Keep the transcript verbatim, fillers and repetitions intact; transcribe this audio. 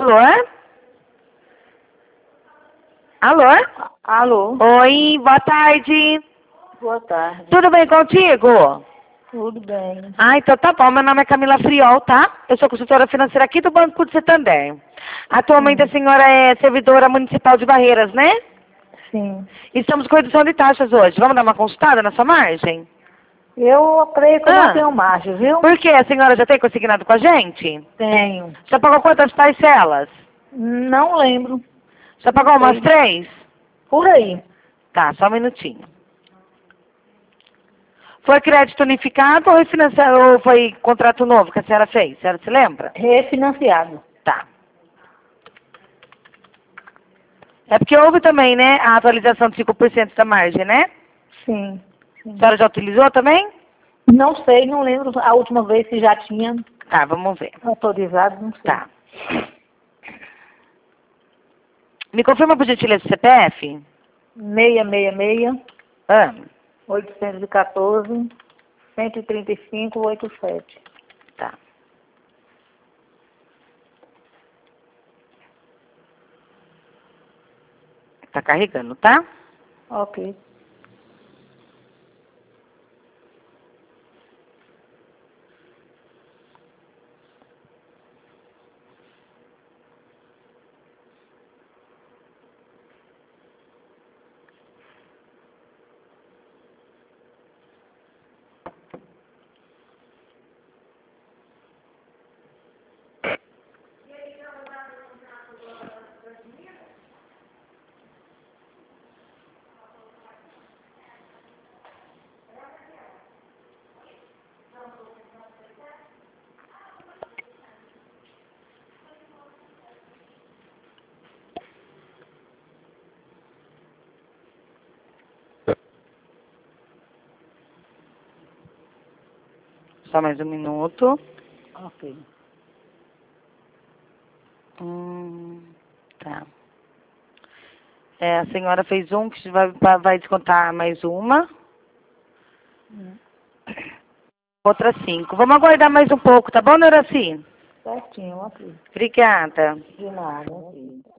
Alô? Alô? Alô? Oi, boa tarde. Boa tarde. Tudo bem contigo? Tudo bem. Ah, então tá bom. Meu nome é Camila Friol, tá? Eu sou consultora financeira aqui do Banco de Santander. Atualmente Sim. a senhora é servidora municipal de Barreiras, né? Sim. Estamos com redução de taxas hoje. Vamos dar uma consultada na sua margem? Eu creio que eu Ah. não tenho margem, viu? Por quê? A senhora já tem consignado com a gente? Tenho. Já pagou quantas parcelas? Não lembro. Já pagou Não sei. umas três? Por aí. Tá, só um minutinho. Foi crédito unificado ou, refinanciado, ou foi contrato novo que a senhora fez? A senhora se lembra? Refinanciado. Tá. É porque houve também, né, a atualização de cinco por cento da margem, né? Sim. A Sim. senhora já utilizou também? Não sei, não lembro a última vez se já tinha Tá, vamos ver. autorizado, não sei. Tá. Me confirma por gentileza o C P F? seis seis seis, Ah, oitocentos e quatorze, cento e trinta e cinco, oitenta e sete. tá. Tá carregando, tá? Ok. Só mais um minuto. Ok. Hum, tá. É, a senhora fez um que vai, vai descontar mais uma. Hum. Outra cinco. Vamos aguardar mais um pouco, tá bom, Noraci? Certinho, ok. Obrigada. De nada, ok.